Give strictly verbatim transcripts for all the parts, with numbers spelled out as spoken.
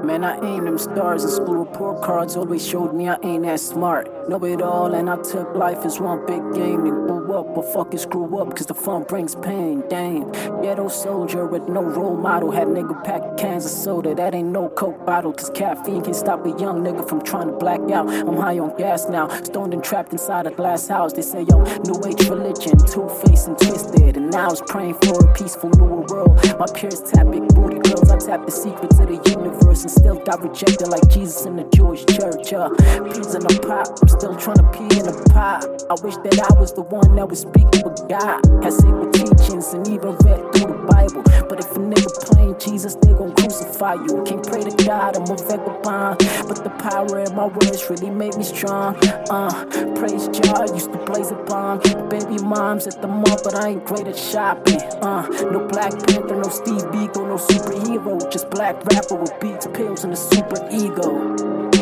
Man, I ain't them stars in school. Report cards always showed me I ain't that smart. Know it all, and I took life as one big game. And grew up, but fucking screw up, cause the fun brings pain. Damn, ghetto soldier with no role model. Had nigga pack cans of soda, that ain't no coke bottle. Cause caffeine can stop a young nigga from trying to black out. I'm high on gas now, stoned and trapped inside a glass house. They say, yo, new age religion, two-faced and twisted. And now I was praying for a peaceful newer world. My peers tap big booty girls, I tap the secret to the universe. And still die rejected like Jesus in the Jewish church. Uh, peas in a pot, I'm still trying to pee in a pot. I wish that I was the one that was speaking with God. Had sacred teachings and even read through the Bible. But if a nigga playing Jesus, they gon' crucify you. Can't pray to God, I'm a vagabond. But the power in my words really made me strong. Uh, praise Jah, used to blaze a bomb. Baby moms at the mall, but I ain't great at shopping. Uh, no Black Panther, no Steve Biko, no superhero. Just black rapper with beats, pills, and a super ego.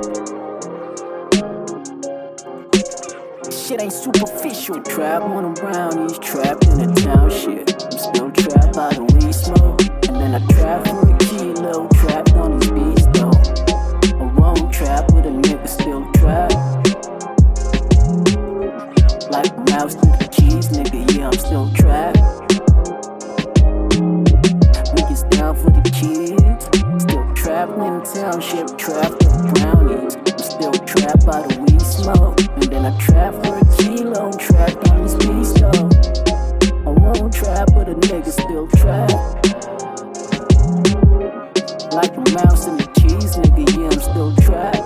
Shit ain't superficial. Trap on the brownies, trapped in the town shit. I'm still trapped by the weed smoke. And then I trap for a kilo, trapped on these beats though. I won't trap, but a nigga still trap. Like a mouse to the cheese, nigga, yeah, I'm still trapped. Niggas down for the kids. Still trapped in the township, trapped with brownies. I'm still trapped by the weed smoke. And then I trap for a kilo, trapped on these beats though. I won't trap, but a nigga still trap. Like a mouse in the cheese, nigga, yeah, I'm still trapped.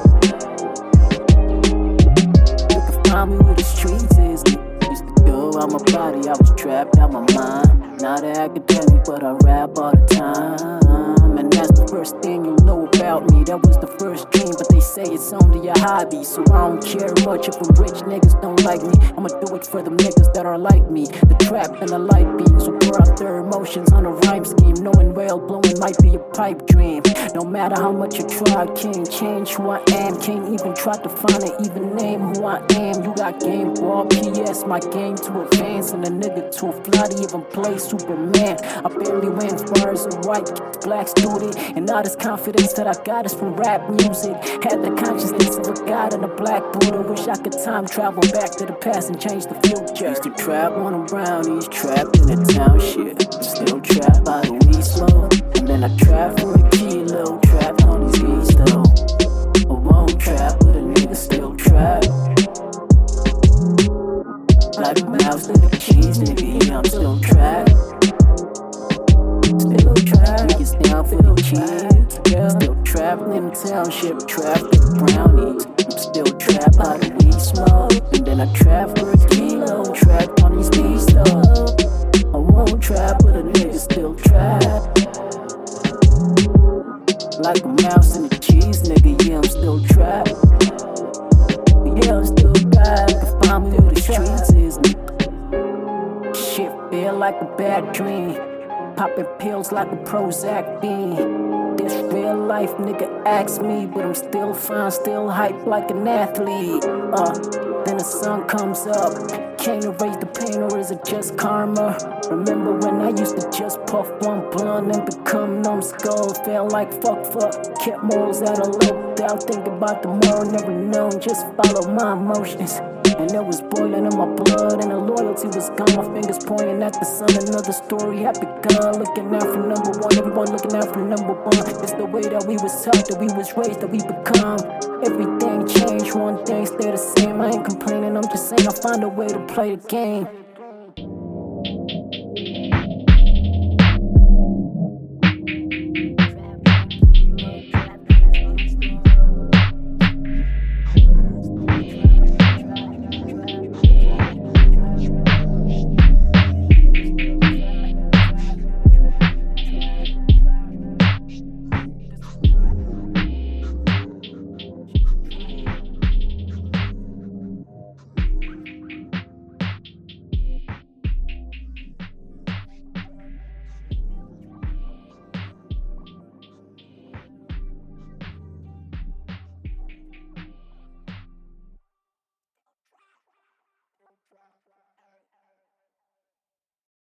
You can find me where the streets is. Used to go out my body, I was trapped out my mind. Not an academic, but I rap all the time. And that's the first thing you know about me. That was the first dream, but they say it's only a hobby. So I don't care much if them rich niggas don't like me. I'ma do it for them niggas that are like me. The trap and the light beams will pour out their emotions on a rhyme scheme. Knowing whale blowing might be a pipe dream. No matter how much you try, I can't change who I am. Can't even try to find an even name who I am. You got game ball, P S, my game to advance. And a nigga too fly to even play Superman. I barely went far as a white black student. And all this confidence that I got is from rap music. Had the consciousness of a god and a black Buddha. Wish I could time travel back to the past and change the future. Used to trap on them brownies, trapped in the town shit. Still trapped by the weed smoke. And then I trap for a kilo, trapped on these beats though. I won't trap, but a nigga still trap. Like a mouse to the cheese, nigga, yeah, I'm still trapped. Still trapped, niggas down for the kids. Yeah. Still trapped in the township, trapped with brownies. I'm still trapped by the weed smoke. And then I trap for a kilo, trapped on these beats though. I won't trap, but a nigga still trapped. Like a mouse in the cheese, nigga, yeah, I'm still trapped. Yeah, I'm still trapped. You can find me where the streets is, nigga. Shit feel like a bad dream. Popping pills like a Prozac fiend. This real life nigga asks me, but I'm still fine, still hype like an athlete. Uh, then the sun comes up. Can't erase the pain, or is it just karma? Remember when I used to just puff one blunt and become numbskull? Felt like fuck fuck, kept morals at a low. Doubt, think about tomorrow, never known. Just follow my emotions. And it was boiling in my blood, and the loyalty was gone. My fingers pointing at the sun, another story had begun. Looking out for number one, everyone looking out for number one. It's the way that we was taught, that we was raised, that we become. Everything changed, one thing stay the same. I ain't complaining, I'm just saying I find a way to play the game.